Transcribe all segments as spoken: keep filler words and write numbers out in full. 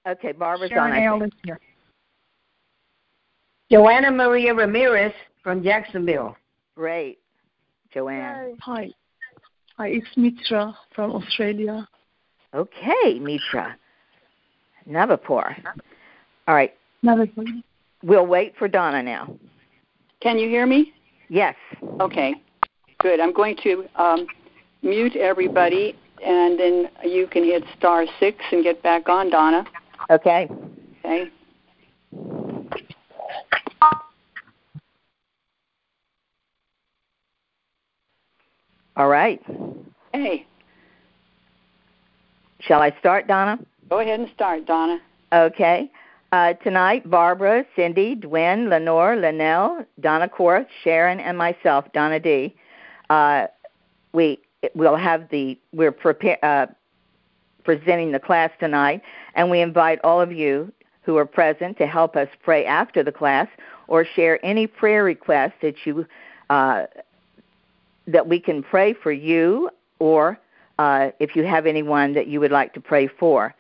Okay, Barbara's Sharon on. L. is here. Joanna Maria Ramirez from Jacksonville. Great, Joanne. Hi. Hi, it's Mitra from Australia. Okay, Mitra. Navapur. All right. Navapur. We'll wait for Donna now. Can you hear me? Yes. Okay, good. I'm going to um, mute everybody, and then you can hit star six and get back on, Donna. Okay. Okay. All right. Hey. Shall I start, Donna? Go ahead and start, Donna. Okay. Uh, tonight, Barbara, Cindy, Dwayne, Lenore, Linnell, Donna Korth, Sharon, and myself, Donna D. Uh, we will have the we're prepare, uh, presenting the class tonight, and we invite all of you who are present to help us pray after the class or share any prayer requests that you uh, that we can pray for you, or uh, if you have anyone that you would like to pray for.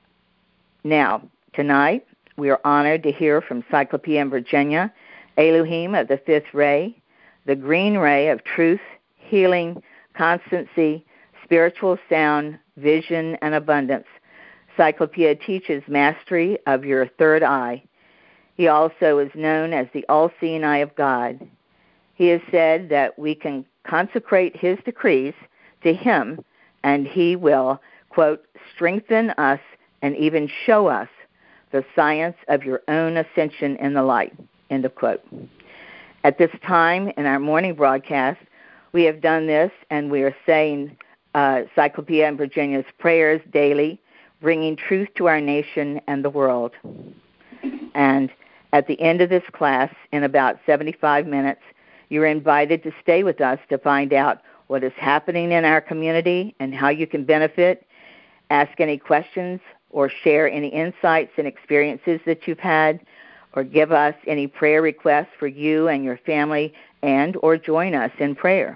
Now, tonight, we are honored to hear from Cyclopean Virginia, Elohim of the Fifth Ray, the Green Ray of Truth, Healing, Constancy, Spiritual Sound, Vision, and Abundance. Cyclopeia teaches mastery of your third eye. He also is known as the all-seeing eye of God. He has said that we can consecrate his decrees to him, and he will, quote, strengthen us and even show us the science of your own ascension in the light, end of quote. At this time in our morning broadcast, we have done this, and we are saying uh, Cyclopeia and Virginia's prayers daily, bringing truth to our nation and the world. And at the end of this class, in about seventy-five minutes, you're invited to stay with us to find out what is happening in our community and how you can benefit, ask any questions, or share any insights and experiences that you've had, or give us any prayer requests for you and your family, and or join us in prayer.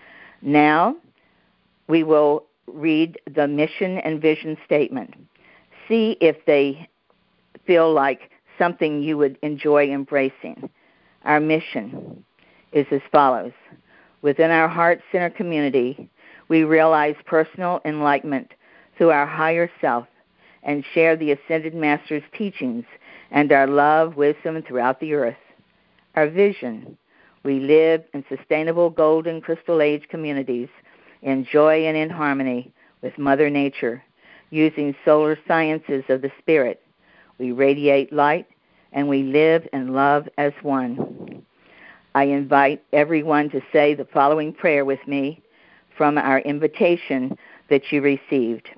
Now, we will read the mission and vision statement. See if they feel like something you would enjoy embracing. Our mission is as follows. Within our heart-centered community, we realize personal enlightenment through our higher self and share the Ascended Master's teachings and our love, wisdom throughout the earth. Our vision, we live in sustainable golden crystal age communities in joy and in harmony with Mother Nature, using solar sciences of the Spirit. We radiate light and we live and love as one. I invite everyone to say the following prayer with me from our invitation that you received.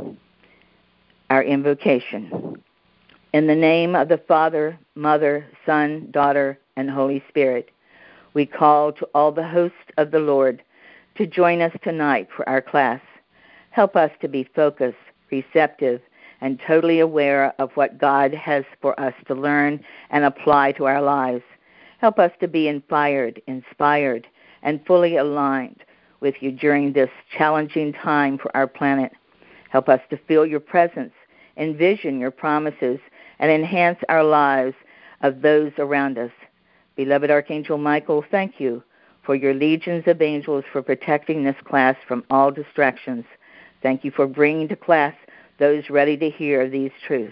Our invocation. In the name of the Father, Mother, Son, Daughter, and Holy Spirit, we call to all the hosts of the Lord to join us tonight for our class. Help us to be focused, receptive, and totally aware of what God has for us to learn and apply to our lives. Help us to be inspired, inspired, and fully aligned with you during this challenging time for our planet. Help us to feel your presence, envision your promises, and enhance our lives of those around us. Beloved Archangel Michael, thank you for your legions of angels for protecting this class from all distractions. Thank you for bringing to class those ready to hear these truths.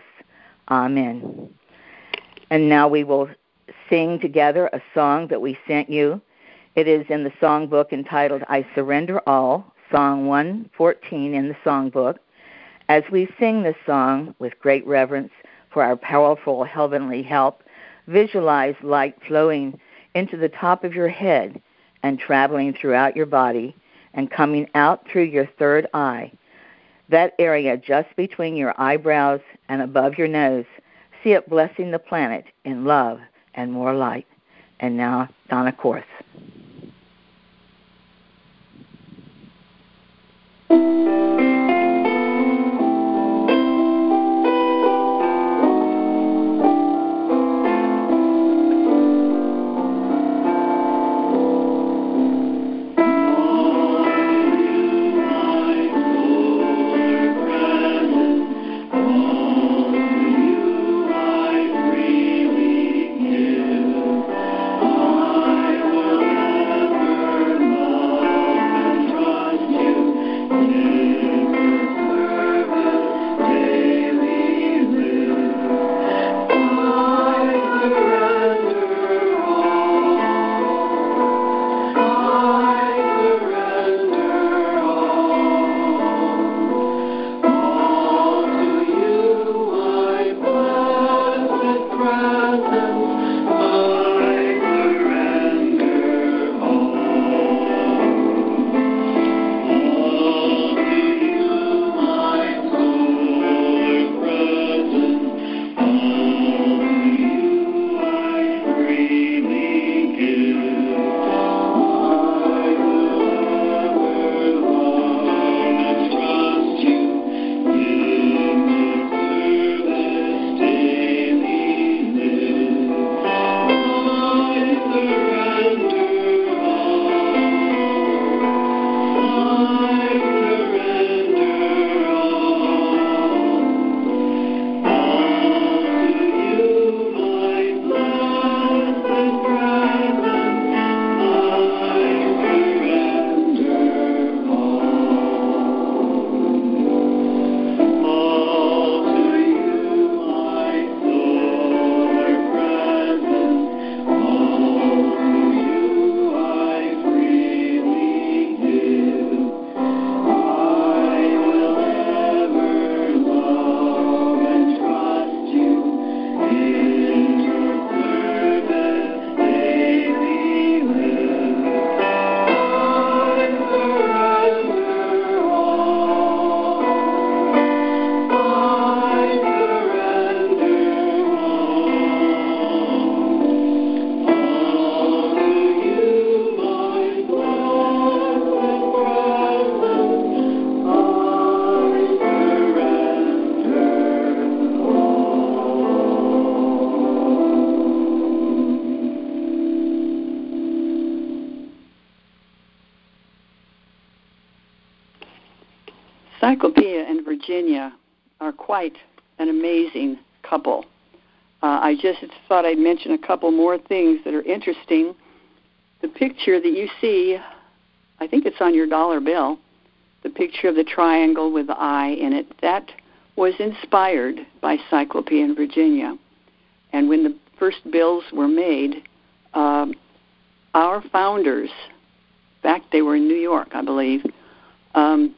Amen. And now we will sing together a song that we sent you. It is in the songbook entitled, I Surrender All, Song one fourteen in the songbook. As we sing this song with great reverence for our powerful heavenly help, visualize light flowing into the top of your head and traveling throughout your body and coming out through your third eye. That area just between your eyebrows and above your nose, see it blessing the planet in love and more light. And now, Donna Korth. You Cyclopeia and Virginia are quite an amazing couple. Uh, I just thought I'd mention a couple more things that are interesting. The picture that you see, I think it's on your dollar bill, the picture of the triangle with the eye in it, that was inspired by Cyclopeia and Virginia. And when the first bills were made, um, our founders, in fact, they were in New York, I believe, um,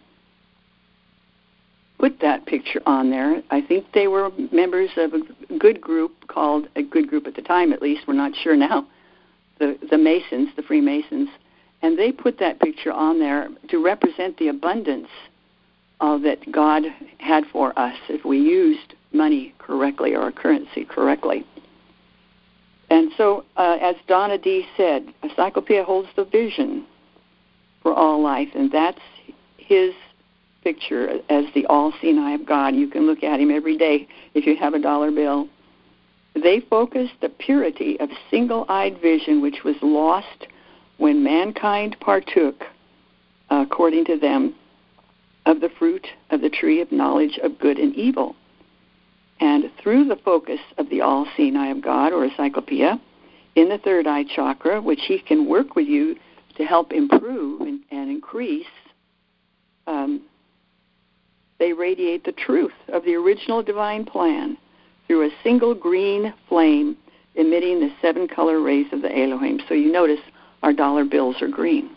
put that picture on there. I think they were members of a good group called, a good group at the time at least, we're not sure now, the, the Masons, the Freemasons, and they put that picture on there to represent the abundance uh, that God had for us if we used money correctly or a currency correctly. And so, uh, as Donna D. said, a Cyclopeia holds the vision for all life, and that's his picture as the all-seeing eye of God. You can look at him every day if you have a dollar bill. They focused the purity of single-eyed vision, which was lost when mankind partook, uh, according to them, of the fruit of the tree of knowledge of good and evil. And through the focus of the all-seeing eye of God, or a Cyclopeia, in the third eye chakra, which he can work with you to help improve and, and increase, um, they radiate the truth of the original divine plan through a single green flame emitting the seven color rays of the Elohim. So you notice our dollar bills are green.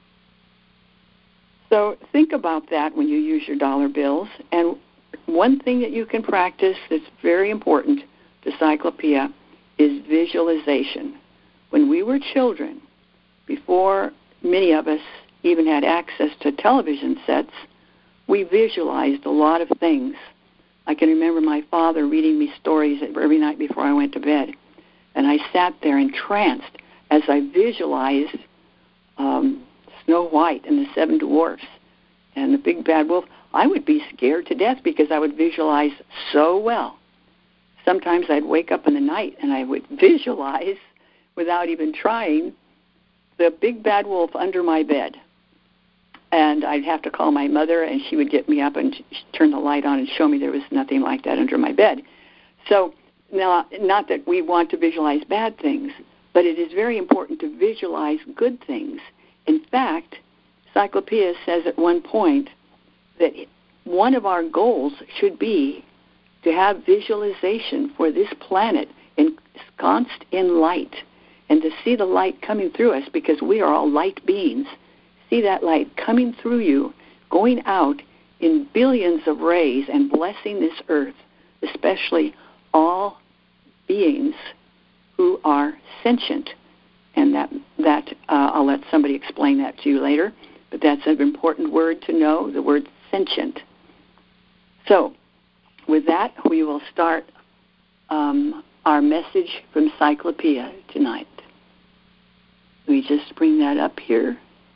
So think about that when you use your dollar bills. And one thing that you can practice that's very important to Cyclopeia is visualization. When we were children, before many of us even had access to television sets, we visualized a lot of things. I can remember my father reading me stories every night before I went to bed, and I sat there entranced as I visualized um, Snow White and the Seven Dwarfs and the Big Bad Wolf. I would be scared to death because I would visualize so well. Sometimes I'd wake up in the night and I would visualize, without even trying, the Big Bad Wolf under my bed. And I'd have to call my mother, and she would get me up and turn the light on and show me there was nothing like that under my bed. So, now, not that we want to visualize bad things, but it is very important to visualize good things. In fact, Cyclopeia says at one point that one of our goals should be to have visualization for this planet ensconced in light, and to see the light coming through us, because we are all light beings. See that light coming through you, going out in billions of rays and blessing this earth, especially all beings who are sentient. And that, that uh, I'll let somebody explain that to you later, but that's an important word to know, the word sentient. So, with that, we will start um, our message from Cyclopeia tonight. Let me just bring that up here.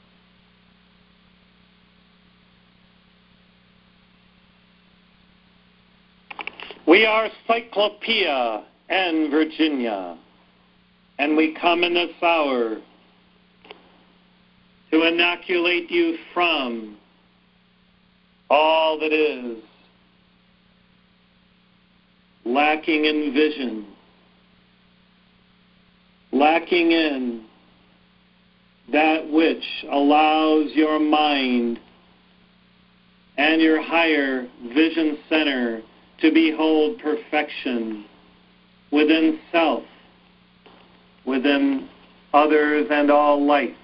We are Cyclopeia and Virginia, and we come in this hour to inoculate you from all that is lacking in vision, lacking in that which allows your mind and your higher vision center to behold perfection within self, within others and all life.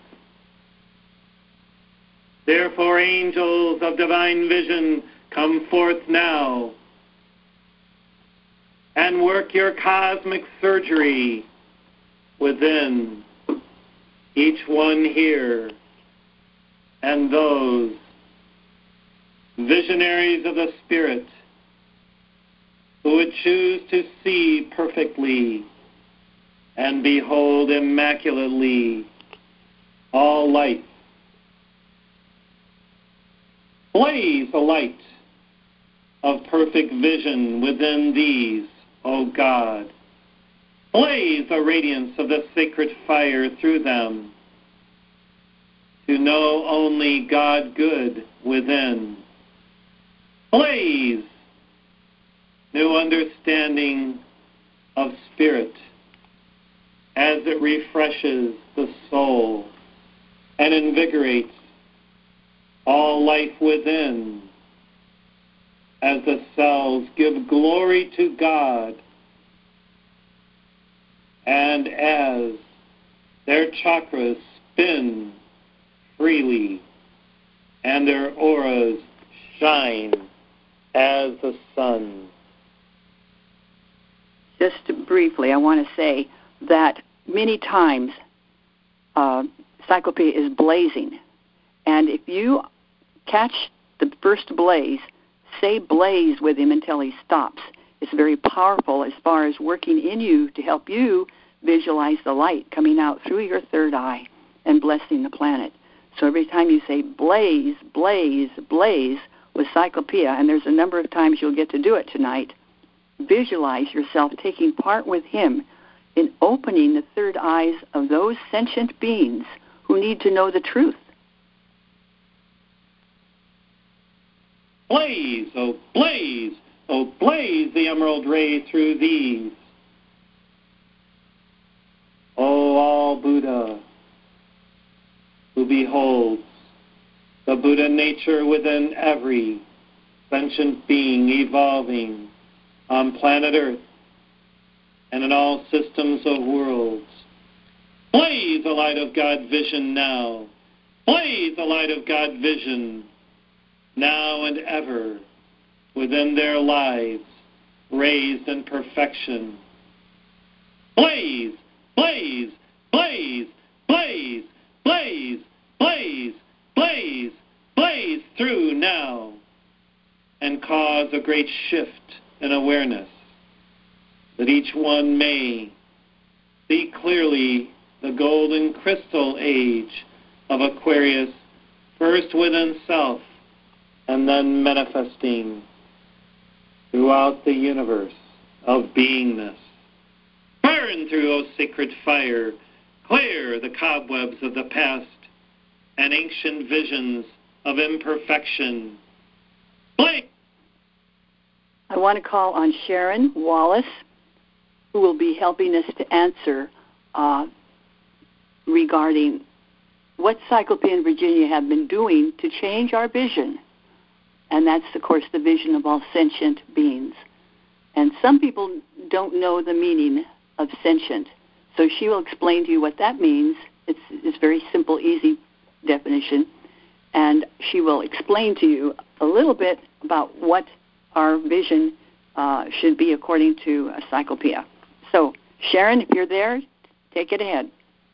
Therefore, angels of divine vision, come forth now and work your cosmic surgery within each one here and those visionaries of the Spirit who would choose to see perfectly and behold immaculately all life. Blaze a light of perfect vision within these, O God. Blaze a radiance of the sacred fire through them to know only God good within Blaze new understanding of spirit as it refreshes the soul and invigorates all life within, as the cells give glory to God and as their chakras spin freely and their auras shine as the sun. Just briefly, I want to say that many times uh, Cyclopea is blazing. And if you catch the first blaze, say blaze with him until he stops. It's very powerful as far as working in you to help you visualize the light coming out through your third eye and blessing the planet. So every time you say blaze, blaze, blaze with Cyclopea, and there's a number of times you'll get to do it tonight, visualize yourself taking part with him in opening the third eyes of those sentient beings who need to know the truth. Blaze, oh blaze, oh blaze the emerald ray through these. O all Buddha, who beholds the Buddha nature within every sentient being evolving on planet Earth and in all systems of worlds. Blaze the light of God vision now. Blaze the light of God vision now and ever within their lives, raised in perfection. Blaze, blaze, blaze, blaze, blaze, blaze, blaze, blaze through now, and cause a great shift in awareness, that each one may see clearly the golden crystal age of Aquarius, first within self, and then manifesting throughout the universe of beingness. Burn through, O sacred fire, clear the cobwebs of the past and ancient visions of imperfection. Blink! I want to call on Sharon Wallace, who will be helping us to answer uh, regarding what Cyclopea and Virginia have been doing to change our vision. And that's, of course, the vision of all sentient beings. And some people don't know the meaning of sentient. So she will explain to you what that means. It's it's very simple, easy definition. And she will explain to you a little bit about what our vision uh, should be according to a Cyclopea. So, Sharon, if you're there, take it ahead.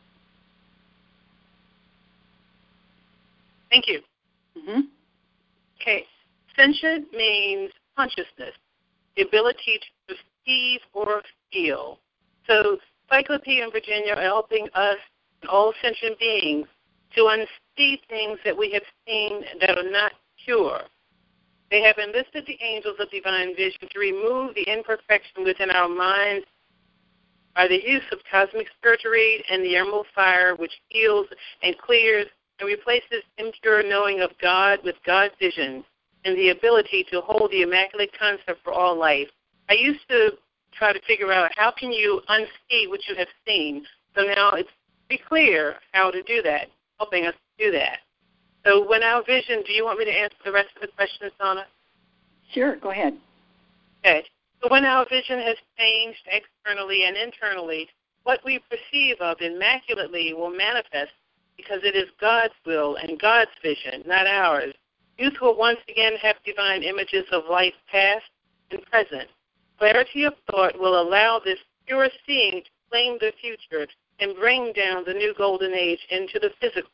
Thank you. Mm-hmm. Okay. Sentient means consciousness, the ability to perceive or feel. So Cyclopea and Virginia are helping us, all sentient beings, to unsee things that we have seen that are not pure. They have enlisted the angels of divine vision to remove the imperfection within our minds by the use of cosmic surgery and the emerald fire, which heals and clears and replaces impure knowing of God with God's vision and the ability to hold the immaculate concept for all life. I used to try to figure out how can you unsee what you have seen. So now it's pretty clear how to do that, helping us do that. So when our vision, do you want me to answer the rest of the questions, Donna? Sure, go ahead. Okay. So when our vision has changed externally and internally, what we perceive of immaculately will manifest because it is God's will and God's vision, not ours. Youth will once again have divine images of life past and present. Clarity of thought will allow this pure seeing to claim the future and bring down the new golden age into the physical.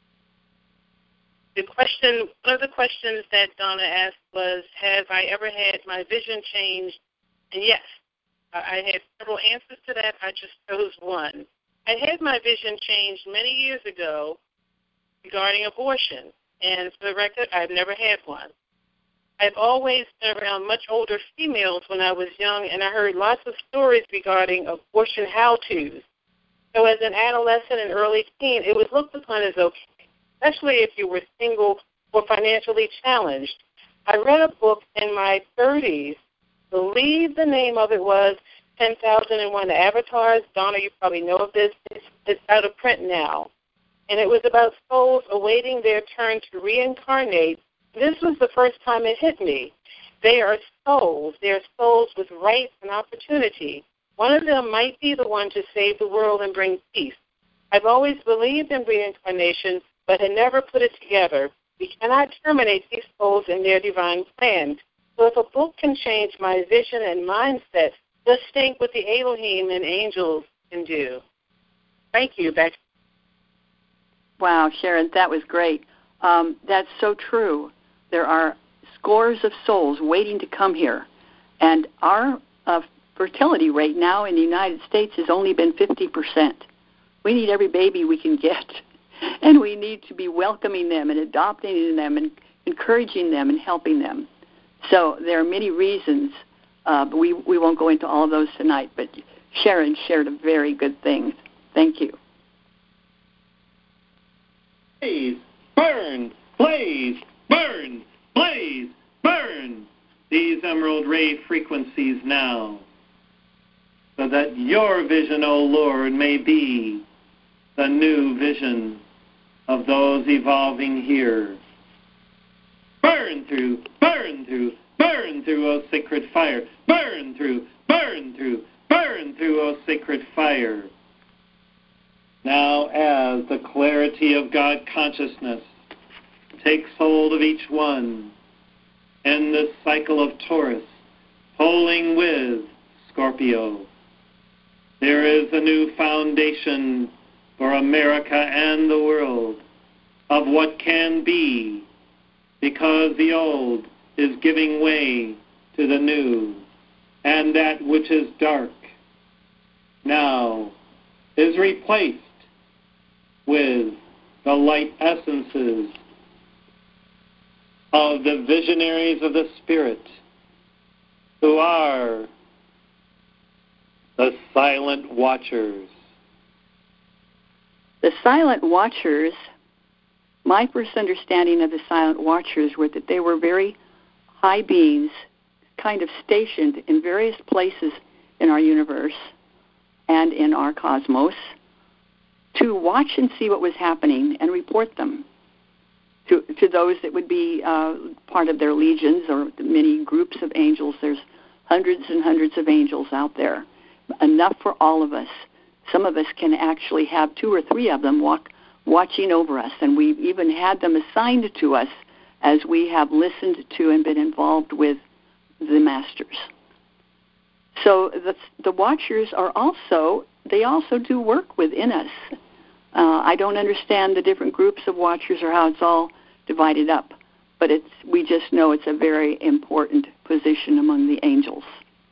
The question, one of the questions that Donna asked was, have I ever had my vision changed? And yes, I had several answers to that. I just chose one. I had my vision changed many years ago regarding abortion. And for the record, I've never had one. I've always been around much older females when I was young, and I heard lots of stories regarding abortion how-tos. So as an adolescent and early teen, it was looked upon as okay, especially if you were single or financially challenged. I read a book in my thirties. I believe the name of it was ten thousand one Avatars. Donna, you probably know of this. It's, it's out of print now. And it was about souls awaiting their turn to reincarnate. This was the first time it hit me. They are souls. They are souls with rights and opportunity. One of them might be the one to save the world and bring peace. I've always believed in reincarnation, but had never put it together. We cannot terminate these souls in their divine plan. So if a book can change my vision and mindset, let's think what the Elohim and angels can do. Thank you. Back. Wow, Sharon, that was great. Um, that's so true. There are scores of souls waiting to come here. And our uh, fertility rate now in the United States has only been fifty percent. We need every baby we can get. And we need to be welcoming them and adopting them and encouraging them and helping them. So there are many reasons, uh, but we, we won't go into all of those tonight. But Sharon shared a very good thing. Thank you. Blaze, burn, blaze, burn, blaze, burn these emerald ray frequencies now, so that your vision, O Lord, may be the new vision of those evolving here. Burn through, burn through, burn through, O sacred fire. Burn through, burn through, burn through, O sacred fire. Now as the clarity of God consciousness takes hold of each one in this cycle of Taurus, polling with Scorpio, there is a new foundation for America and the world of what can be, because the old is giving way to the new, and that which is dark now is replaced with the light essences of the visionaries of the Spirit, who are the silent watchers. The silent watchers, my first understanding of the silent watchers were that they were very high beings, kind of stationed in various places in our universe and in our cosmos, to watch and see what was happening and report them to, to those that would be uh, part of their legions or many groups of angels. There's hundreds and hundreds of angels out there, enough for all of us. Some of us can actually have two or three of them walk, watching over us, and we've even had them assigned to us as we have listened to and been involved with the masters. So the, the watchers are also, they also do work within us. Uh, I don't understand the different groups of watchers or how it's all divided up, but it's we just know it's a very important position among the angels.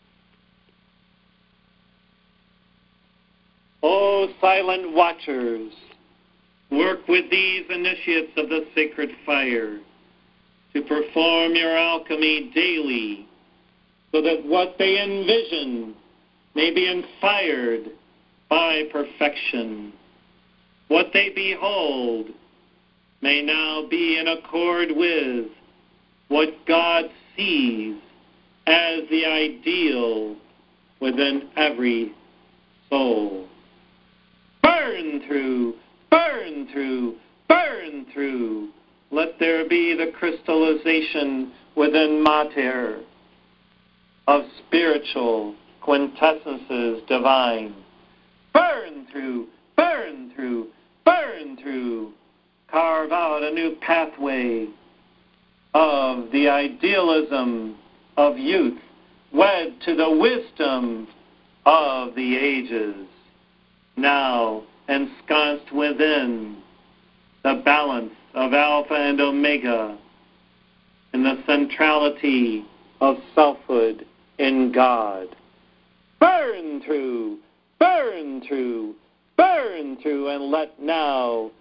O silent watchers, work with these initiates of the sacred fire to perform your alchemy daily, so that what they envision may be inspired by perfection. What they behold may now be in accord with what God sees as the ideal within every soul. Burn through, burn through, burn through. Let there be the crystallization within mater of spiritual quintessences divine. Burn through, burn through, burn through. Carve out a new pathway of the idealism of youth, wed to the wisdom of the ages, now ensconced within the balance of Alpha and Omega, in the centrality of selfhood in God. Burn through, burn through, burn through, and let now.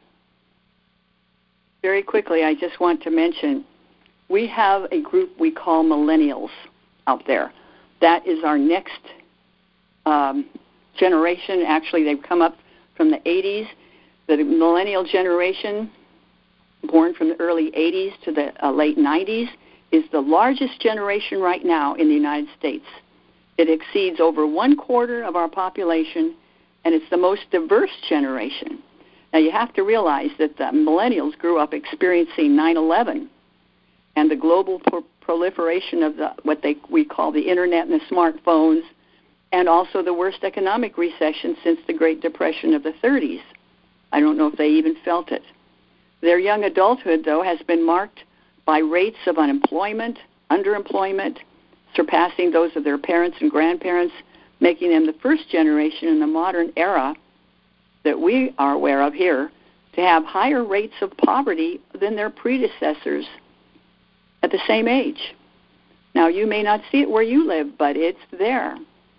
Very quickly, I just want to mention, we have a group we call millennials out there. That is our next um, generation. Actually, they've come up from the eighties. The millennial generation, born from the early eighties to the uh, late nineties, is the largest generation right now in the United States. It exceeds over one quarter of our population, and it's the most diverse generation. Now, you have to realize that the millennials grew up experiencing nine eleven and the global pro- proliferation of the, what they we call the Internet and the smartphones, and also the worst economic recession since the Great Depression of the thirties. I don't know if they even felt it. Their young adulthood, though, has been marked by rates of unemployment, underemployment, surpassing those of their parents and grandparents, making them the first generation in the modern era that we are aware of here to have higher rates of poverty than their predecessors at the same age. Now, you may not see it where you live, but it's there.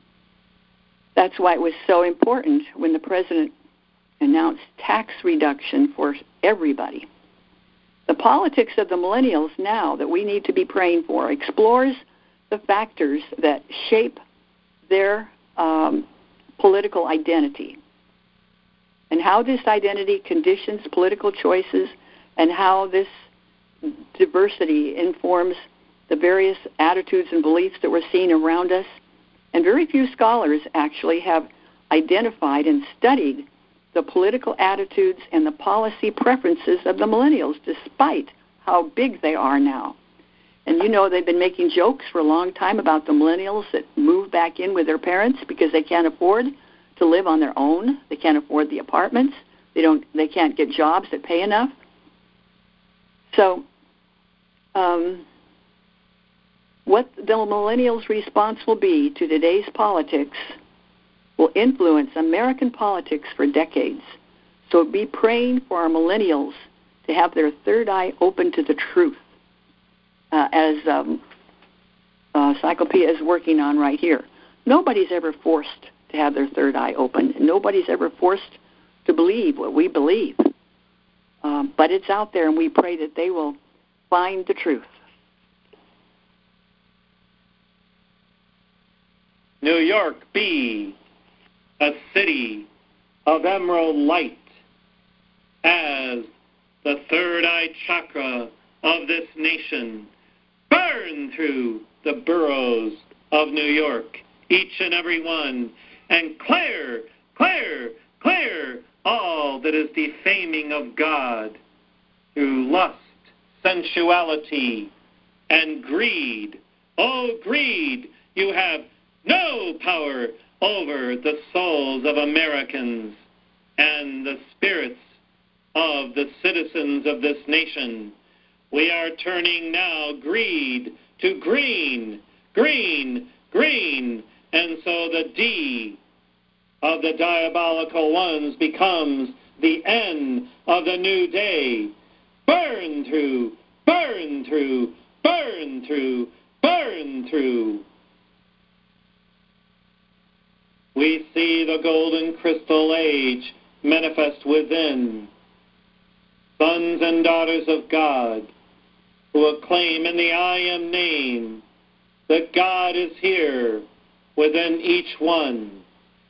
That's why it was so important when the president announced tax reduction for everybody. The politics of the millennials now that we need to be praying for explores the factors that shape their um, political identity and how this identity conditions political choices and how this diversity informs the various attitudes and beliefs that we're seeing around us. And very few scholars actually have identified and studied the political attitudes and the policy preferences of the millennials, despite how big they are now. And you know they've been making jokes for a long time about the millennials that move back in with their parents because they can't afford to live on their own. They can't afford the apartments. They don't. They can't get jobs that pay enough. So, um, what the millennials' response will be to today's politics will influence American politics for decades. So be praying for our millennials to have their third eye open to the truth, uh, as um, uh, Cyclopeia is working on right here. Nobody's ever forced to have their third eye open. Nobody's ever forced to believe what we believe. Um, but it's out there, and we pray that they will find the truth. New York be a city of emerald light, as the third eye chakra of this nation burn through the boroughs of New York, each and every one, and clear, clear, clear all that is defaming of God through lust, sensuality, and greed. Oh, greed, you have no power over the souls of Americans and the spirits of the citizens of this nation. We are turning now greed to green, green, green, and so the D of the diabolical ones becomes the N of the new day. Burn through, burn through, burn through, burn through. We see the golden crystal age manifest within. Sons and daughters of God who acclaim in the I Am name that God is here within each one.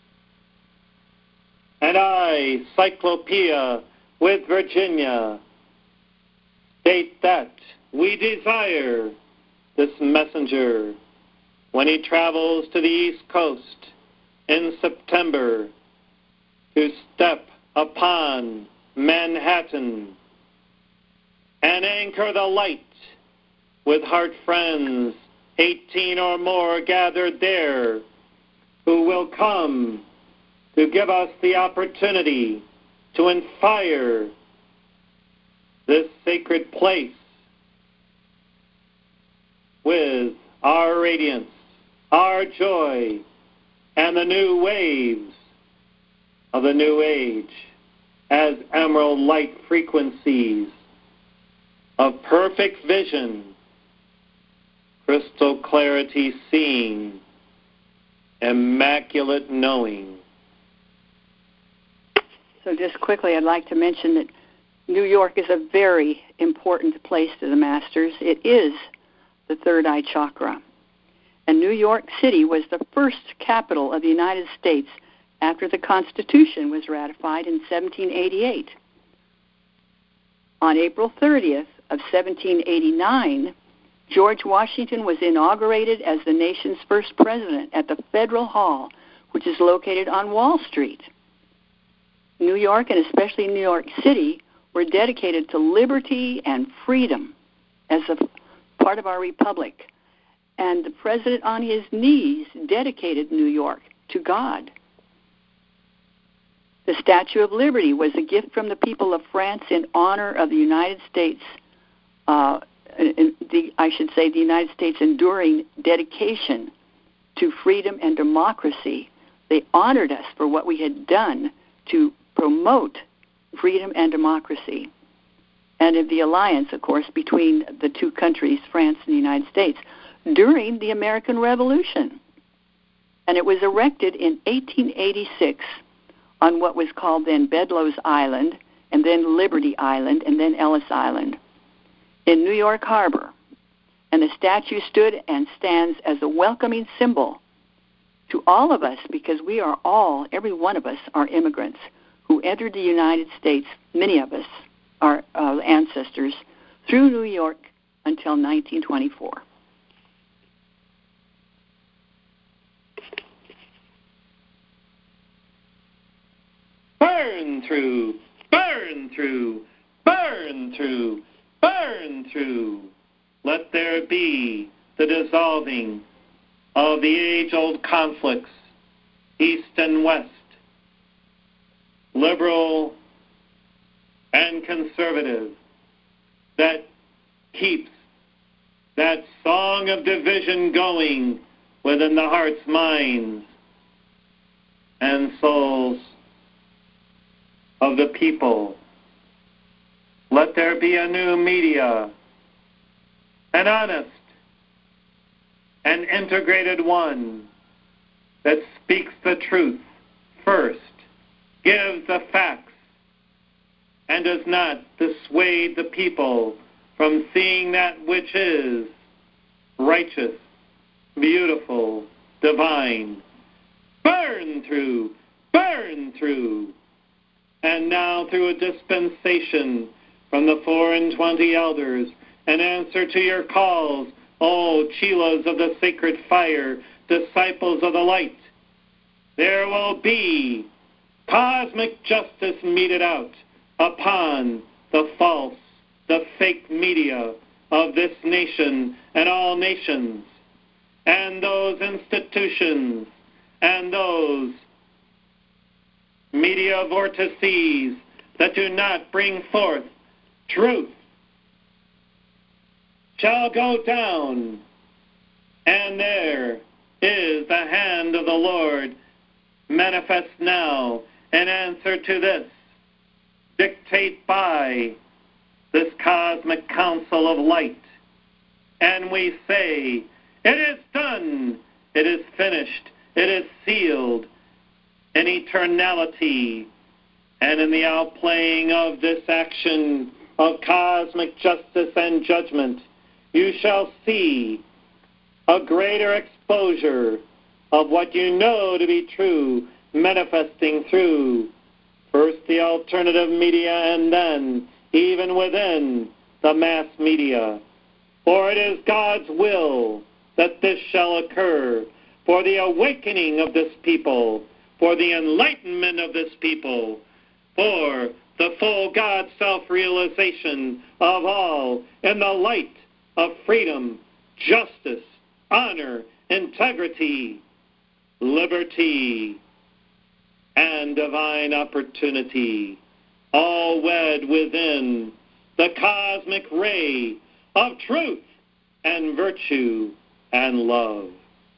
And I, Cyclopeia, with Virginia, state that we desire this messenger when he travels to the East Coast in September to step upon Manhattan and anchor the light with heart friends, eighteen or more gathered there, who will come to give us the opportunity to inspire this sacred place with our radiance, our joy, and the new waves of the new age as emerald light frequencies of perfect vision, crystal clarity seeing, immaculate knowing. So just quickly, I'd like to mention that New York is a very important place to the Masters. It is the third eye chakra. And New York City was the first capital of the United States after the Constitution was ratified in seventeen eighty-eight. On April thirtieth of seventeen eighty-nine, George Washington was inaugurated as the nation's first president at the Federal Hall, which is located on Wall Street. New York, and especially New York City, were dedicated to liberty and freedom as a part of our republic. And the president on his knees dedicated New York to God. The Statue of Liberty was a gift from the people of France in honor of the United States, uh, the, I should say the United States' enduring dedication to freedom and democracy. They honored us for what we had done to promote freedom and democracy, and of the alliance, of course, between the two countries, France and the United States, during the American Revolution. And it was erected in eighteen eighty-six on what was called then Bedloes Island, and then Liberty Island, and then Ellis Island in New York Harbor. And the statue stood and stands as a welcoming symbol to all of us, because we are all, every one of us, are immigrants who entered the United States, many of us, our uh, ancestors, through New York until nineteen twenty-four. Burn through, burn through, burn through, burn through. Let there be the dissolving of the age-old conflicts, east and west, liberal and conservative, that keeps that song of division going within the hearts, minds, and souls of the people. Let there be a new media, an honest and integrated one that speaks the truth first, gives the facts, and does not dissuade the people from seeing that which is righteous, beautiful, divine. Burn through, burn through. And now through a dispensation from the four and twenty elders, an answer to your calls, O chelas of the sacred fire, disciples of the light, there will be cosmic justice meted out upon the false, the fake media of this nation and all nations, and those institutions and those media vortices that do not bring forth truth shall go down, and there is the hand of the Lord manifest now in answer to this. Dictate by this cosmic council of light. And we say, it is done, it is finished, it is sealed in eternality, and in the outplaying of this action of cosmic justice and judgment, you shall see a greater exposure of what you know to be true manifesting through first the alternative media and then even within the mass media. For it is God's will that this shall occur, for the awakening of this people, for the enlightenment of this people, for the full God self-realization of all in the light of freedom, justice, honor, integrity, liberty, and divine opportunity, all wed within the cosmic ray of truth and virtue and love.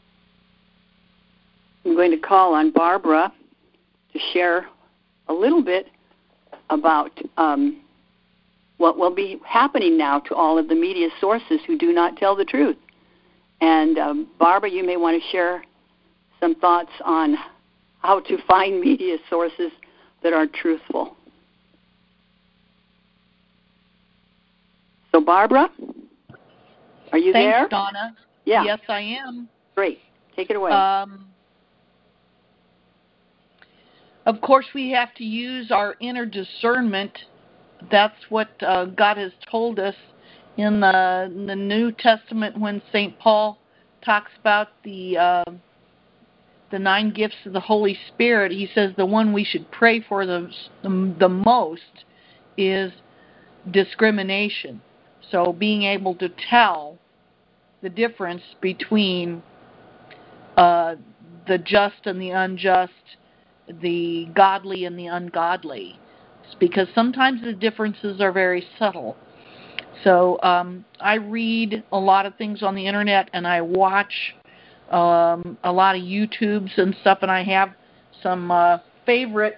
I'm going to call on Barbara to share a little bit about um, what will be happening now to all of the media sources who do not tell the truth. And um, Barbara, you may want to share some thoughts on how to find media sources that are truthful. So, Barbara, are you Thanks, there? Donna. Yeah. Yes, I am. Great. Take it away. Um, of course, we have to use our inner discernment. That's what uh, God has told us in the, in the New Testament when Saint Paul talks about the uh, the nine gifts of the Holy Spirit, he says the one we should pray for the, the, the most is discrimination. So being able to tell the difference between uh, the just and the unjust, the godly and the ungodly, because sometimes the differences are very subtle. So um, I read a lot of things on the internet, and I watch um, a lot of YouTubes and stuff, and I have some uh, favorite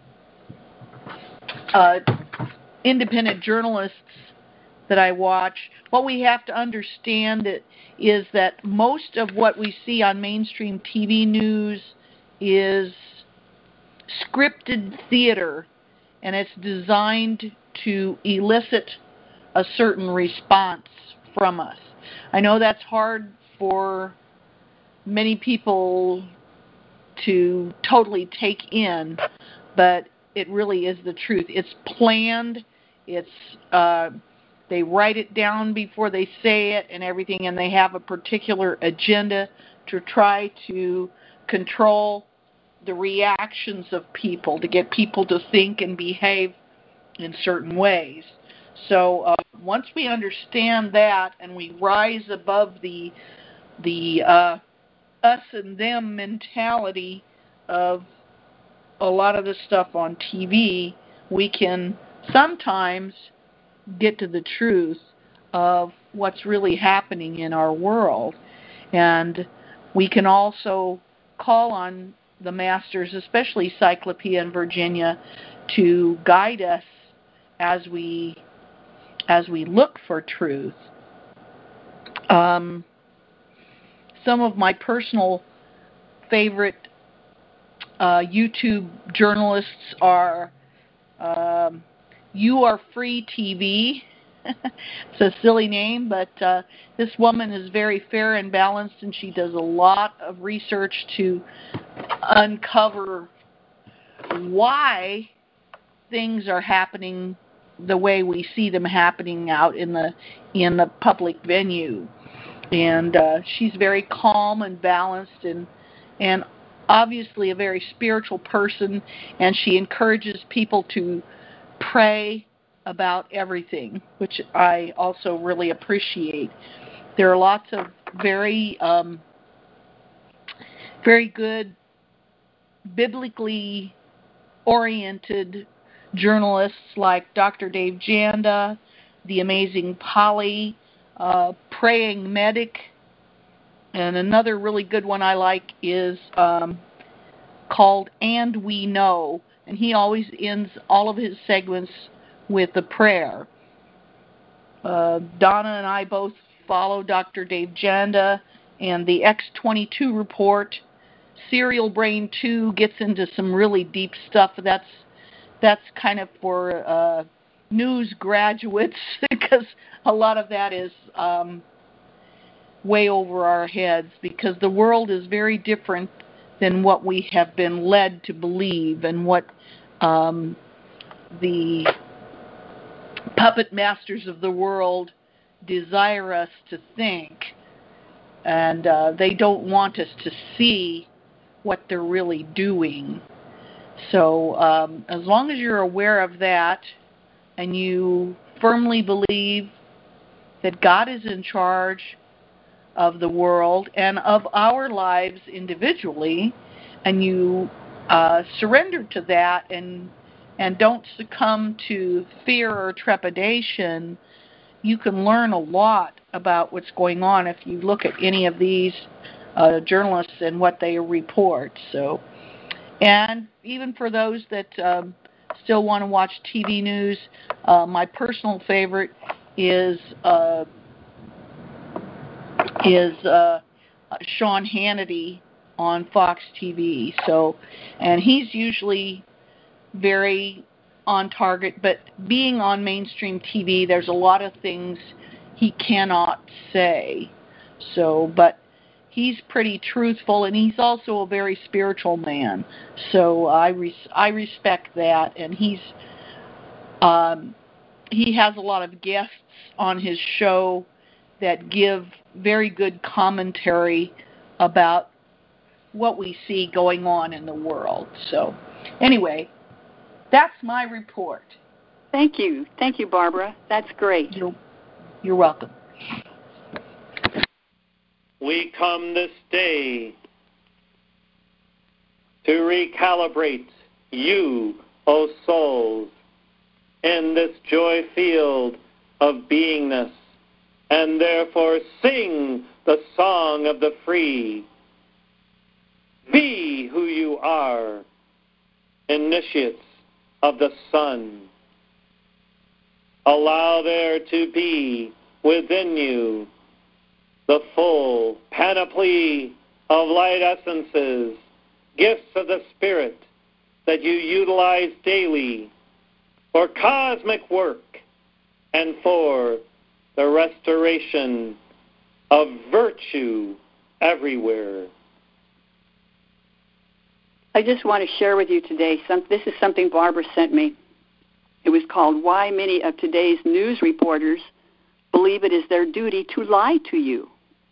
uh, independent journalists that I watch. What we have to understand is that most of what we see on mainstream T V news is scripted theater, and it's designed to elicit a certain response from us. I know that's hard for many people to totally take in, but it really is the truth. It's planned. It's uh, they write it down before they say it and everything, and they have a particular agenda to try to control the reactions of people, to get people to think and behave in certain ways. So uh, once we understand that and we rise above the the uh, us and them mentality of a lot of the stuff on T V, we can sometimes get to the truth of what's really happening in our world. And we can also call on the masters, especially Cyclopea and Virginia, to guide us as we as we look for truth. Um, some of my personal favorite uh, YouTube journalists are um, You Are Free T V. It's a silly name, but uh, this woman is very fair and balanced, and she does a lot of research to uncover why things are happening the way we see them happening out in the in the public venue. And uh, she's very calm and balanced, and and obviously a very spiritual person, and she encourages people to pray about everything, which I also really appreciate. There are lots of very um, very good biblically oriented journalists like Doctor Dave Janda, The Amazing Polly, uh, Praying Medic, and another really good one I like is um, called And We Know, and he always ends all of his segments with a prayer. Uh, Donna and I both follow Doctor Dave Janda, and the X twenty-two report. Serial Brain two gets into some really deep stuff. That's that's kind of for uh, news graduates because a lot of that is um, way over our heads, because the world is very different than what we have been led to believe and what um, the puppet masters of the world desire us to think. And uh, they don't want us to see what they're really doing. So um, as long as you're aware of that and you firmly believe that God is in charge of the world and of our lives individually, and you uh, surrender to that and and don't succumb to fear or trepidation, you can learn a lot about what's going on if you look at any of these uh, journalists and what they report. So. And even for those that um, still want to watch T V news, uh, my personal favorite is uh, is uh, Sean Hannity on Fox T V. So, and he's usually very on target. But being on mainstream T V, there's a lot of things he cannot say. So, but. He's pretty truthful, and he's also a very spiritual man. So I res- I respect that, and he's um, he has a lot of guests on his show that give very good commentary about what we see going on in the world. So, anyway, that's my report. Thank you. Thank you, Barbara. That's great. You're, you're welcome. We come this day to recalibrate you, O souls, in this joy field of beingness, and therefore sing the song of the free. Be who you are, initiates of the sun. Allow there to be within you the full panoply of light essences, gifts of the Spirit that you utilize daily for cosmic work and for the restoration of virtue everywhere. I just want to share with you today, some, this is something Barbara sent me. It was called Why Many of Today's News Reporters Believe It Is Their Duty to Lie to You.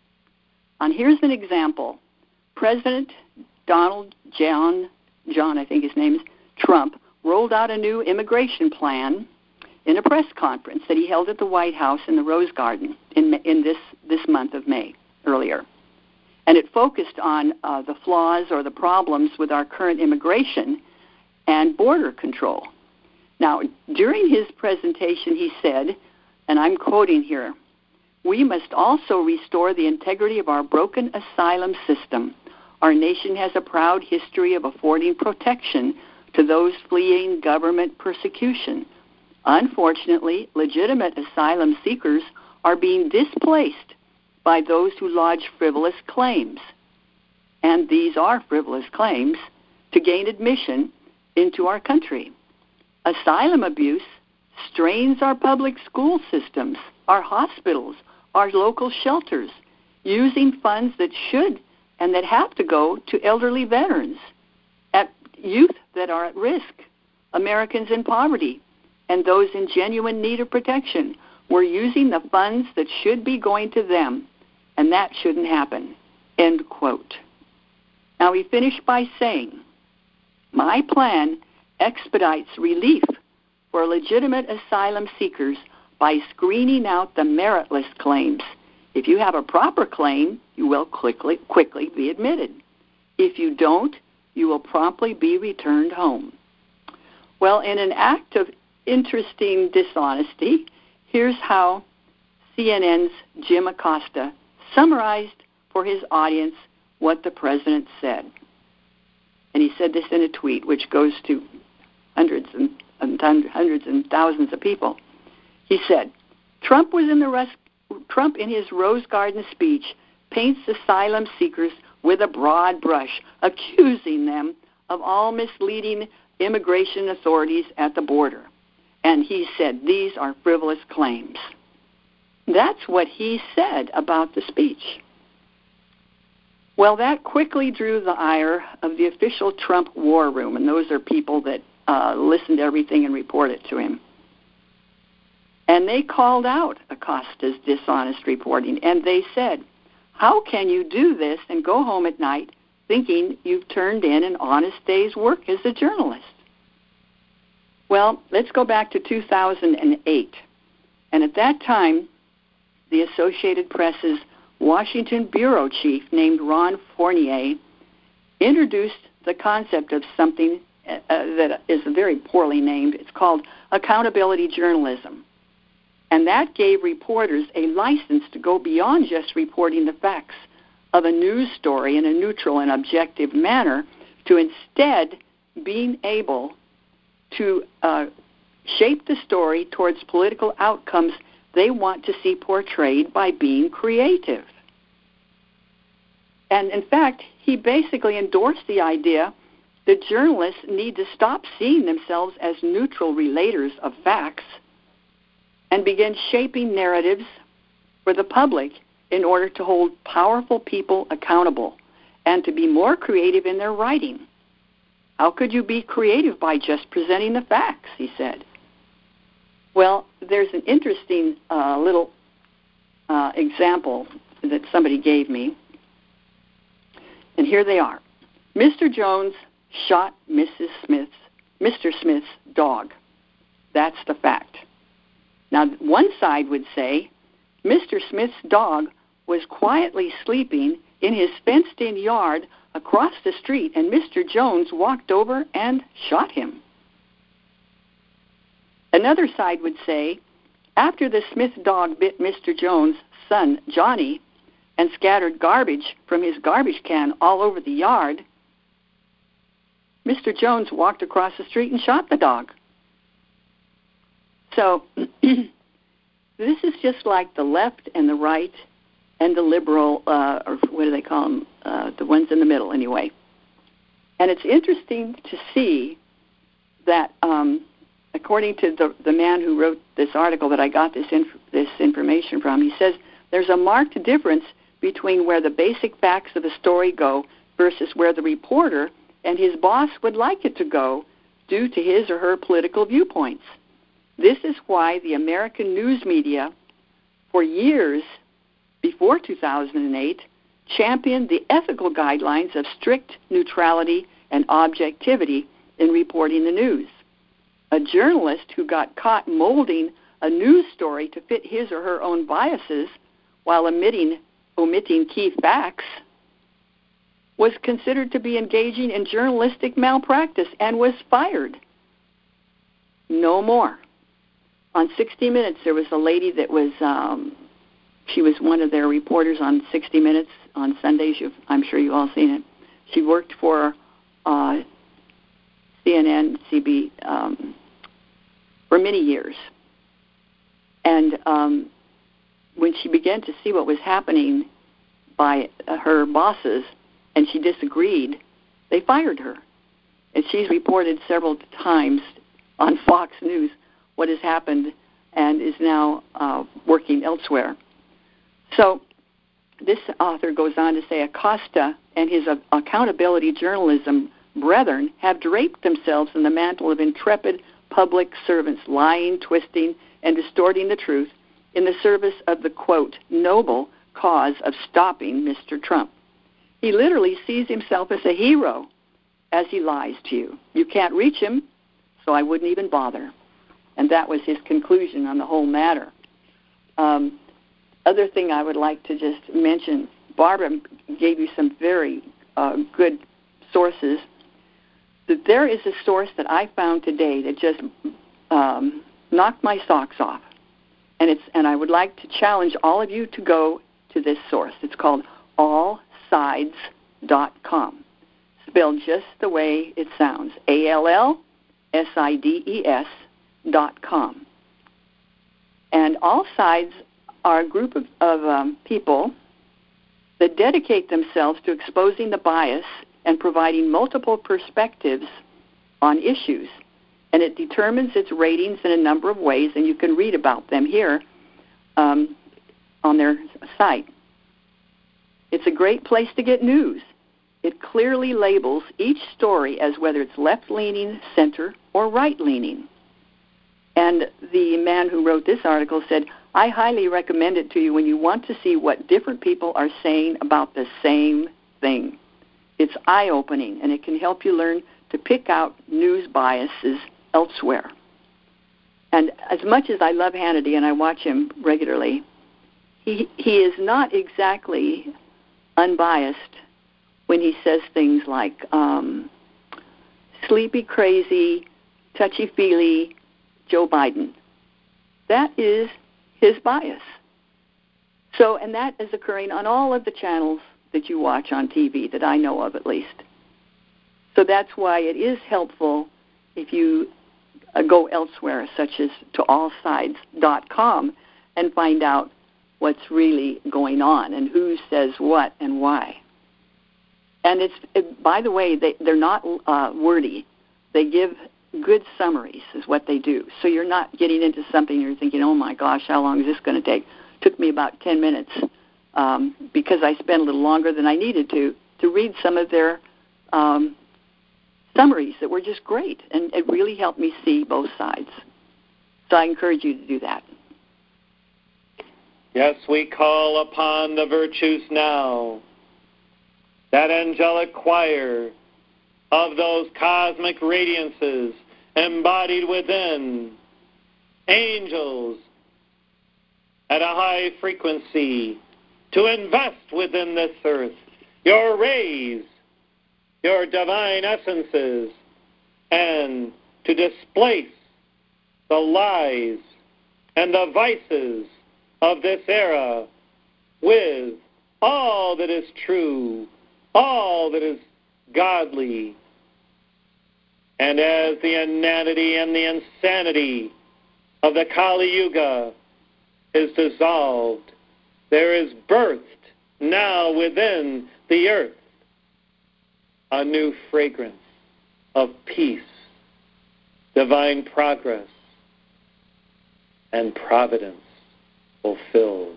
And here's an example. President Donald John, John, I think his name is, Trump, rolled out a new immigration plan in a press conference that he held at the White House in the Rose Garden in, in this, this month of May, earlier. And it focused on uh, the flaws or the problems with our current immigration and border control. Now, during his presentation, he said, and I'm quoting here, "We must also restore the integrity of our broken asylum system. Our nation has a proud history of affording protection to those fleeing government persecution. Unfortunately, legitimate asylum seekers are being displaced by those who lodge frivolous claims, and these are frivolous claims, to gain admission into our country. Asylum abuse strains our public school systems, our hospitals, our local shelters, using funds that should and that have to go to elderly veterans, at youth that are at risk, Americans in poverty, and those in genuine need of protection. We're using the funds that should be going to them, and that shouldn't happen." End quote. Now he finished by saying, "My plan expedites relief for legitimate asylum seekers by screening out the meritless claims. If you have a proper claim, you will quickly, quickly be admitted. If you don't, you will promptly be returned home." Well, in an act of interesting dishonesty, here's how C N N's Jim Acosta summarized for his audience what the president said. And he said this in a tweet, which goes to hundreds and, and hundreds and thousands of people. He said, Trump was in the res- Trump in his Rose Garden speech paints asylum seekers with a broad brush, accusing them of all misleading immigration authorities at the border. And he said, these are frivolous claims. That's what he said about the speech. Well, that quickly drew the ire of the official Trump war room, and those are people that uh, listen to everything and report it to him. And they called out Acosta's dishonest reporting, and they said, how can you do this and go home at night thinking you've turned in an honest day's work as a journalist? Well, let's go back to two thousand eight. And at that time, the Associated Press's Washington bureau chief named Ron Fournier introduced the concept of something uh, that is very poorly named. It's called accountability journalism. And that gave reporters a license to go beyond just reporting the facts of a news story in a neutral and objective manner to instead being able to uh, shape the story towards political outcomes they want to see portrayed by being creative. And in fact, he basically endorsed the idea that journalists need to stop seeing themselves as neutral relators of facts and begin shaping narratives for the public in order to hold powerful people accountable and to be more creative in their writing. How could you be creative by just presenting the facts, he said. Well, there's an interesting uh, little uh, example that somebody gave me, and here they are. Mister Jones shot Missus Smith's, Mister Smith's dog. That's the fact. Now, one side would say Mister Smith's dog was quietly sleeping in his fenced-in yard across the street, and Mister Jones walked over and shot him. Another side would say, after the Smith dog bit Mister Jones' son, Johnny, and scattered garbage from his garbage can all over the yard, Mister Jones walked across the street and shot the dog. So this is just like the left and the right and the liberal, uh, or what do they call them, uh, the ones in the middle anyway. And it's interesting to see that um, according to the, the man who wrote this article that I got this, inf- this information from, he says there's a marked difference between where the basic facts of a story go versus where the reporter and his boss would like it to go due to his or her political viewpoints. This is why the American news media, for years before two thousand eight, championed the ethical guidelines of strict neutrality and objectivity in reporting the news. A journalist who got caught molding a news story to fit his or her own biases while omitting, omitting key facts was considered to be engaging in journalistic malpractice and was fired. No more. On sixty minutes, there was a lady that was, um, she was one of their reporters on sixty minutes on Sundays. You've, I'm sure you've all seen it. She worked for uh, C N N, C B, um, for many years. And um, when she began to see what was happening by uh, her bosses, and she disagreed, they fired her. And she's reported several times on Fox News what has happened and is now uh, working elsewhere. So this author goes on to say, Acosta and his uh, accountability journalism brethren have draped themselves in the mantle of intrepid public servants, lying, twisting, and distorting the truth in the service of the, quote, noble cause of stopping Mister Trump. He literally sees himself as a hero as he lies to you. You can't reach him, so I wouldn't even bother. And that was his conclusion on the whole matter. Um, other thing I would like to just mention, Barbara gave you some very uh, good sources. That there is a source that I found today that just um, knocked my socks off. And it's and I would like to challenge all of you to go to this source. It's called all sides dot com, spelled just the way it sounds, A L L S I D E S dot com. And All Sides are a group of, of um, people that dedicate themselves to exposing the bias and providing multiple perspectives on issues. And it determines its ratings in a number of ways, and you can read about them here um, on their site. It's a great place to get news. It clearly labels each story as whether it's left-leaning, center, or right-leaning. And the man who wrote this article said, I highly recommend it to you when you want to see what different people are saying about the same thing. It's eye-opening, and it can help you learn to pick out news biases elsewhere. And as much as I love Hannity, and I watch him regularly, he he is not exactly unbiased when he says things like um, sleepy, crazy, touchy-feely Joe Biden. That is his bias. So, and that is occurring on all of the channels that you watch on T V, that I know of at least. So that's why it is helpful if you uh, go elsewhere, such as to all sides dot com, and find out what's really going on and who says what and why. And it's, it, by the way, they, they're not uh, wordy. They give good summaries is what they do. So you're not getting into something you're thinking, oh my gosh, how long is this going to take? It took me about ten minutes um, because I spent a little longer than I needed to to read some of their um, summaries that were just great, and it really helped me see both sides. So I encourage you to do that. Yes, we call upon the virtues now, that angelic choir of those cosmic radiances embodied within angels at a high frequency, to invest within this earth your rays, your divine essences, and to displace the lies and the vices of this era with all that is true, all that is godly. And as the inanity and the insanity of the Kali Yuga is dissolved, there is birthed now within the earth a new fragrance of peace, divine progress, and providence fulfilled.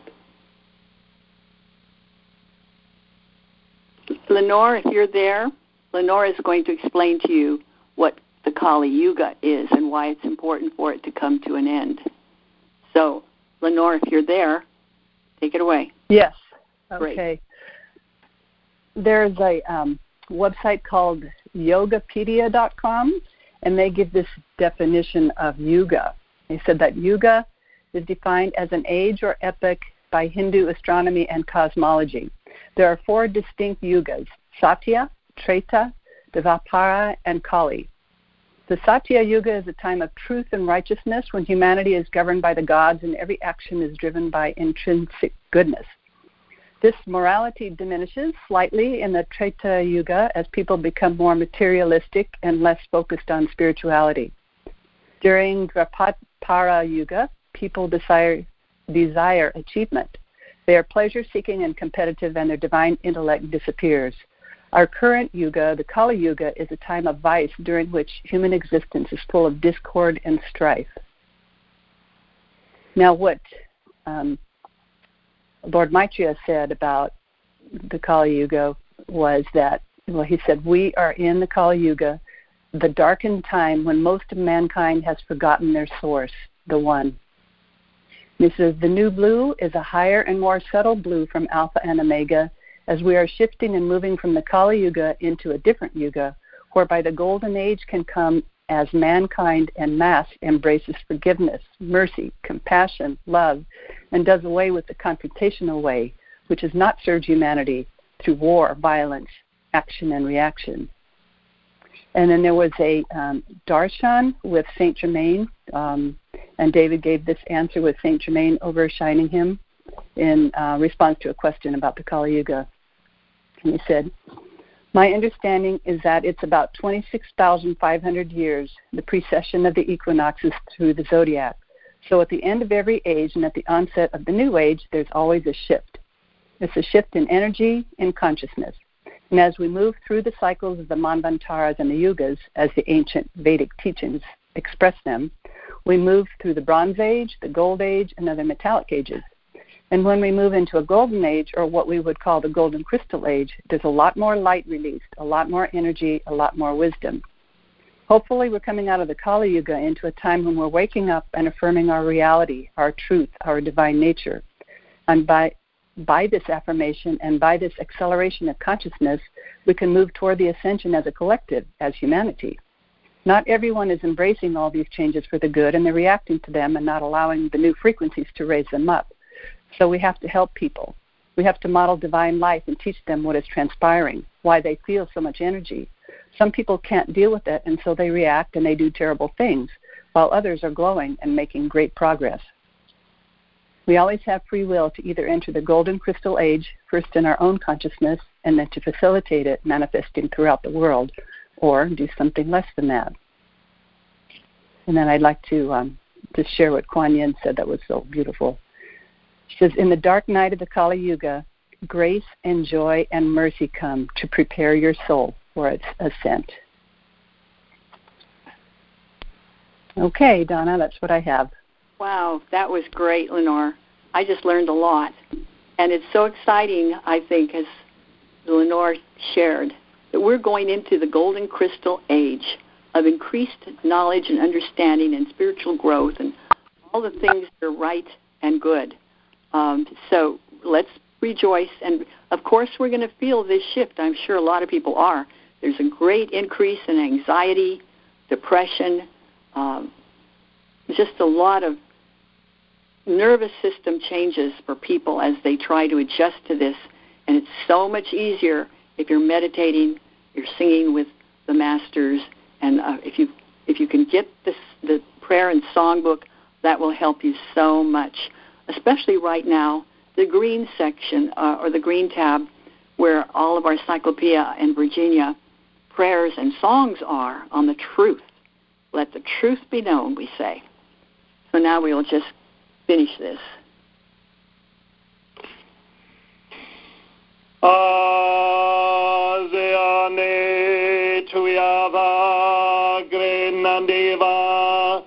Lenore, if you're there, Lenore is going to explain to you what the Kali Yuga is and why it's important for it to come to an end. So, Lenore, if you're there, take it away. Yes. Great. Okay. There's a um, website called yogapedia dot com, and they give this definition of yuga. They said that yuga is defined as an age or epoch by Hindu astronomy and cosmology. There are four distinct yugas: Satya, Treta, Dvapara, and Kali. The Satya Yuga is a time of truth and righteousness, when humanity is governed by the gods and every action is driven by intrinsic goodness. This morality diminishes slightly in the Treta Yuga as people become more materialistic and less focused on spirituality. During Dvapara Yuga, people desire, desire achievement. They are pleasure-seeking and competitive, and their divine intellect disappears. Our current Yuga, the Kali Yuga, is a time of vice during which human existence is full of discord and strife. Now, what um, Lord Maitreya said about the Kali Yuga was that, well, he said, we are in the Kali Yuga, the darkened time when most of mankind has forgotten their source, the One. And he says, the new blue is a higher and more subtle blue from Alpha and Omega, as we are shifting and moving from the Kali Yuga into a different Yuga, whereby the Golden Age can come as mankind en masse embraces forgiveness, mercy, compassion, love, and does away with the confrontational way, which has not served humanity through war, violence, action, and reaction. And then there was a um, darshan with Saint Germain, um, and David gave this answer with Saint Germain overshining him in uh, response to a question about the Kali Yuga. And he said, my understanding is that it's about twenty-six thousand five hundred years, the precession of the equinoxes through the zodiac. So at the end of every age and at the onset of the new age, there's always a shift. It's a shift in energy and consciousness. And as we move through the cycles of the Manvantaras and the Yugas, as the ancient Vedic teachings express them, we move through the Bronze Age, the Gold Age, and other metallic ages. And when we move into a golden age, or what we would call the golden crystal age, there's a lot more light released, a lot more energy, a lot more wisdom. Hopefully we're coming out of the Kali Yuga into a time when we're waking up and affirming our reality, our truth, our divine nature. And by, by this affirmation and by this acceleration of consciousness, we can move toward the ascension as a collective, as humanity. Not everyone is embracing all these changes for the good, and they're reacting to them and not allowing the new frequencies to raise them up. So we have to help people. We have to model divine life and teach them what is transpiring, why they feel so much energy. Some people can't deal with it, and so they react and they do terrible things, while others are glowing and making great progress. We always have free will to either enter the golden crystal age, first in our own consciousness, and then to facilitate it manifesting throughout the world, or do something less than that. And then I'd like to um, just share what Kuan Yin said that was so beautiful. She says, in the dark night of the Kali Yuga, grace and joy and mercy come to prepare your soul for its ascent. Okay, Donna, that's what I have. Wow, that was great, Lenore. I just learned a lot. And it's so exciting, I think, as Lenore shared, that we're going into the golden crystal age of increased knowledge and understanding and spiritual growth and all the things that are right and good. Um, so let's rejoice. And, of course, we're going to feel this shift. I'm sure a lot of people are. There's a great increase in anxiety, depression, um, just a lot of nervous system changes for people as they try to adjust to this. And it's so much easier if you're meditating, you're singing with the masters, and uh, if you if you can get this, the prayer and songbook, that will help you so much, especially right now, the green section, uh, or the green tab, where all of our Cyclopeia and Virginia prayers and songs are on the truth. Let the truth be known, we say. So now we will just finish this. Azeane Tuyava Grenandiva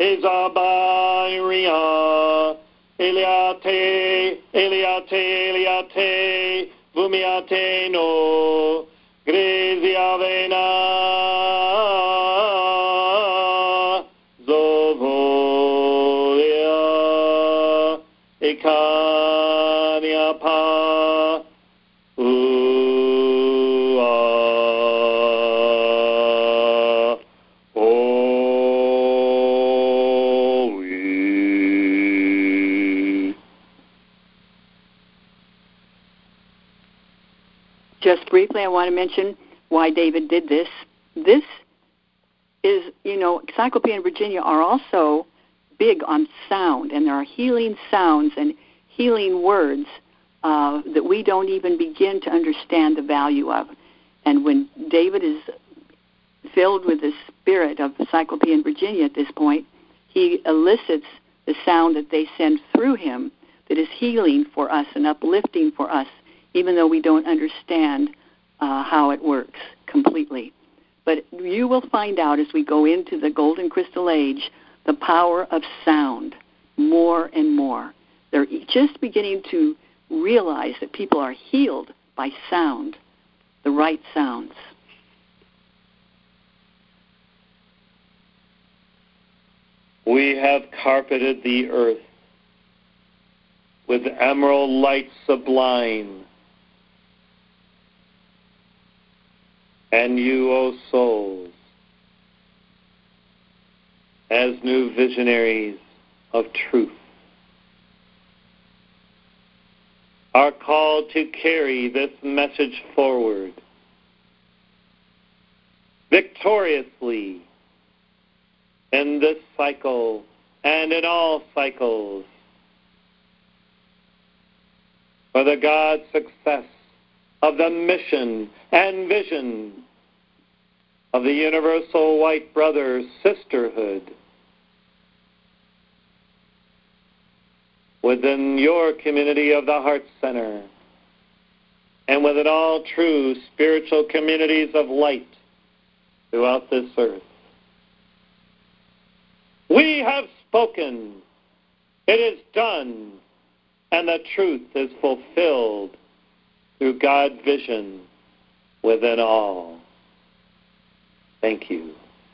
Ezabairia Eliate Eliate Eliate Vumiate no Greziavena Zovolia Ikaniapa Just briefly, I want to mention why David did this. This is, you know, Cyclopeia and Virginia are also big on sound, and there are healing sounds and healing words uh, that we don't even begin to understand the value of. And when David is filled with the spirit of Cyclopeia and Virginia at this point, he elicits the sound that they send through him that is healing for us and uplifting for us, even though we don't understand uh, how it works completely. But you will find out as we go into the Golden Crystal Age the power of sound more and more. They're just beginning to realize that people are healed by sound, the right sounds. We have carpeted the earth with emerald light sublime. And you, O souls, as new visionaries of truth, are called to carry this message forward victoriously in this cycle and in all cycles for the God's success of the mission and vision of the Universal White Brother Sisterhood within your community of the Heart Center and within all true spiritual communities of light throughout this earth. We have spoken, it is done, and the truth is fulfilled through God vision within all. Thank you.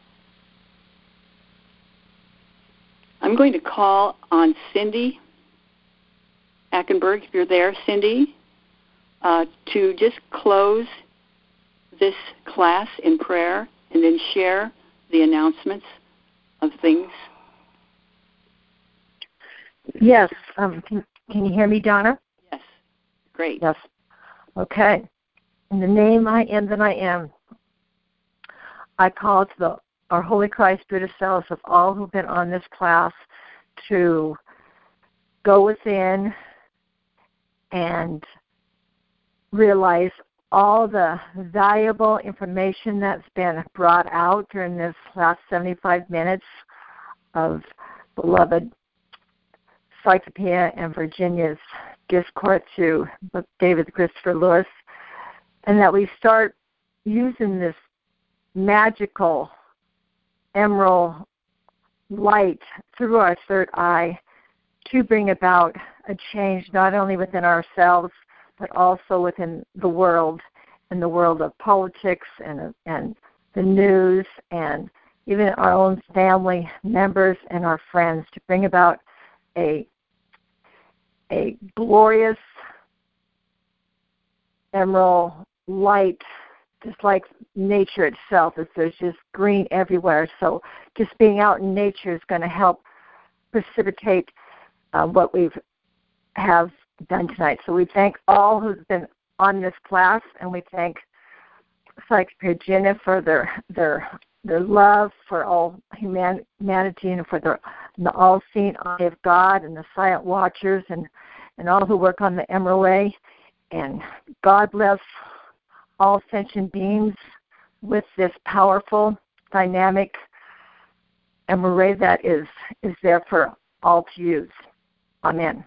I'm going to call on Cindy Hackenberg, if you're there, Cindy, uh, to just close this class in prayer and then share the announcements of things. Yes. Um, can, can you hear me, Donna? Yes. Great. Yes. Okay. In the name I am that I am, I call to the, our Holy Christ Spirit selves of all who've been on this class to go within and realize all the valuable information that's been brought out during this last seventy-five minutes of beloved Cyclopeia and Virginia's discourse to David Christopher Lewis, and that we start using this magical emerald light through our third eye to bring about a change not only within ourselves but also within the world, in the world of politics and and the news and even our own family members and our friends, to bring about a a glorious emerald light, just like nature itself. Is there's just green everywhere. So just being out in nature is going to help precipitate uh, what we've have done tonight. So we thank all who've been on this class, and we thank Psychic Virginia for their their their love for all human, humanity, and for the, the all-seeing eye of God, and the silent watchers, and, and all who work on the Emerald Way. And God bless all sentient beings with this powerful, dynamic Emerald Ray that is, is there for all to use. Amen.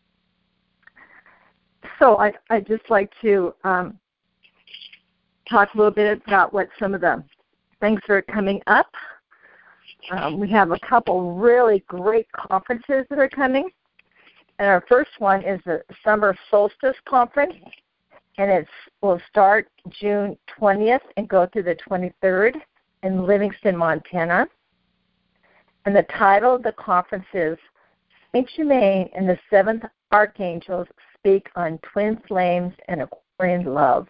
So I, I'd just like to um, talk a little bit about what some of the things that are coming up. Um, we have a couple really great conferences that are coming. And our first one is the Summer Solstice Conference, and it will start June twentieth and go through the twenty-third in Livingston, Montana. And the title of the conference is Saint Germain and the Seventh Archangels Speak on Twin Flames and Aquarian Love.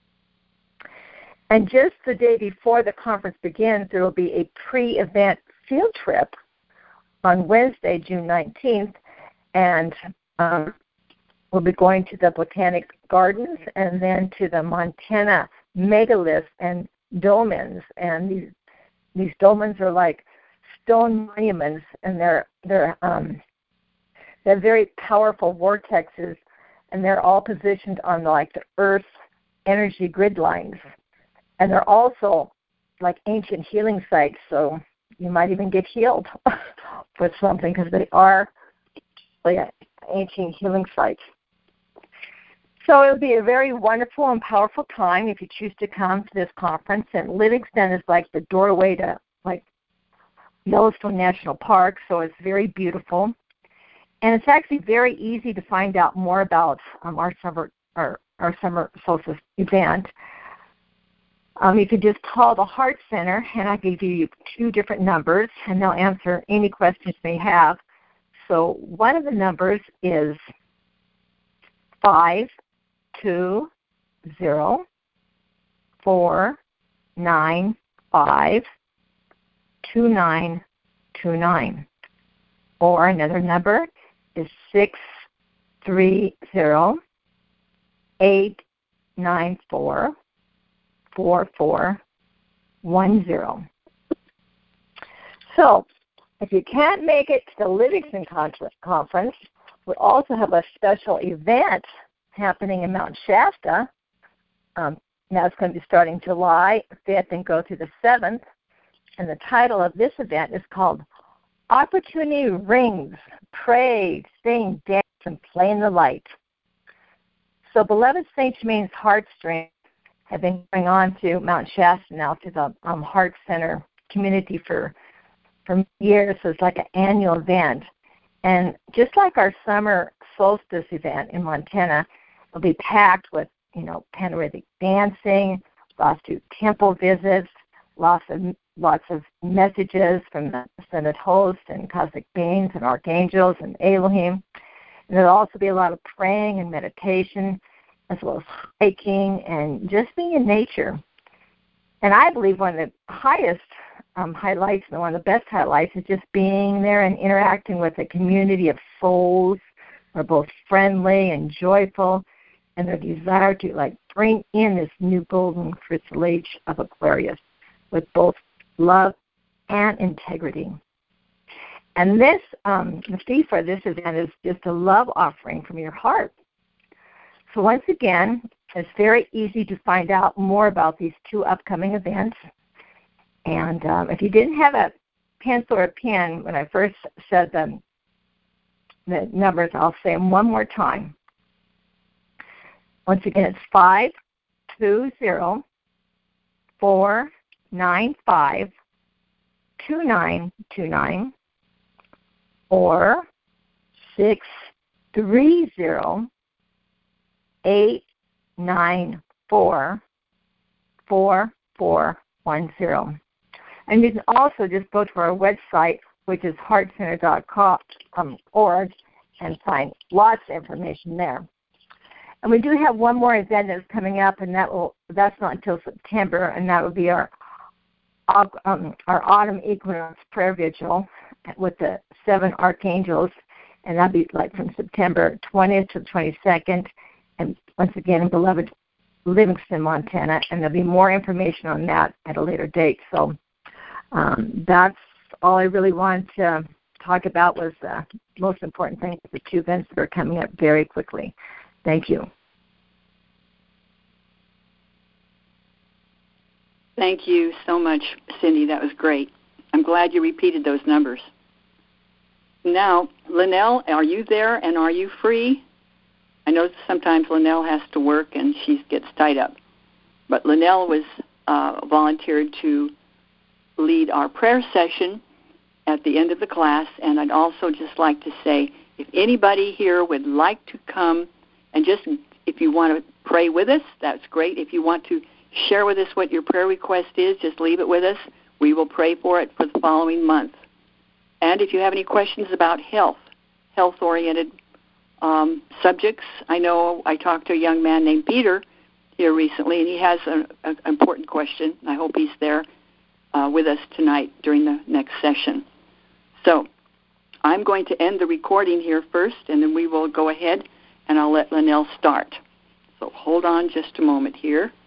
And just the day before the conference begins, there will be a pre-event field trip on Wednesday, June nineteenth, and um, we'll be going to the Botanic Gardens and then to the Montana megaliths and dolmens. And these these dolmens are like stone monuments, and they're they're um, they're very powerful vortexes, and they're all positioned on like the Earth's energy grid lines. And they're also like ancient healing sites, so you might even get healed with something, because they are like ancient healing sites. So it will be a very wonderful and powerful time if you choose to come to this conference. And Livingston is like the doorway to like Yellowstone National Park, so it's very beautiful. And it's actually very easy to find out more about um, our summer our, our summer solstice event. Um, you can just call the Heart Center, and I'll give you two different numbers, and they'll answer any questions you may have. So one of the numbers is five two zero four nine five two nine two nine, or another number is six three zero eight nine four four four one zero. So if you can't make it to the Livingston Conference, we also have a special event happening in Mount Shasta. Um, now it's going to be starting July fifth and go through the seventh. And the title of this event is called Opportunity Rings, Pray, Sing, Dance, and Play in the Light. So beloved Saint Germain's heartstrings have been going on to Mount Shasta now, to the um, Heart Center community for for years. So it's like an annual event. And just like our summer solstice event in Montana, it'll be packed with, you know, panoramic dancing, lots of temple visits, lots of lots of messages from the ascended host and cosmic beings and archangels and Elohim. And there'll also be a lot of praying and meditation, as well as hiking and just being in nature. And I believe one of the highest um, highlights and one of the best highlights is just being there and interacting with a community of souls who are both friendly and joyful, and their desire to like bring in this new golden crystal age of Aquarius with both love and integrity. And this, um, the fee for this event is just a love offering from your heart. So once again, it's very easy to find out more about these two upcoming events. And um, if you didn't have a pencil or a pen when I first said the, the numbers, I'll say them one more time. Once again, it's five two zero four nine five two nine two nine, or six three zero eight nine four four four one zero. And you can also just go to our website, which is heart center dot org, and find lots of information there. And we do have one more event that's coming up, and that will that's not until September, and that will be our um, our autumn equinox prayer vigil with the seven archangels, and that'll be like from September twentieth to the twenty-second, and once again in beloved Livingston, Montana, and there'll be more information on that at a later date. So um, that's all I really wanted to talk about was the most important thing, the two events that are coming up very quickly. Thank you. Thank you so much, Cindy. That was great. I'm glad you repeated those numbers. Now, Linnell, are you there and are you free? I know sometimes Linnell has to work and she gets tied up. But Linnell was uh, volunteered to lead our prayer session at the end of the class, and I'd also just like to say, if anybody here would like to come and just, if you want to pray with us, that's great. If you want to share with us what your prayer request is, just leave it with us. We will pray for it for the following month. And if you have any questions about health, health-oriented um, subjects, I know I talked to a young man named Peter here recently, and he has an important question. I hope he's there uh, with us tonight during the next session. So I'm going to end the recording here first, and then we will go ahead, and I'll let Linnell start. So hold on just a moment here.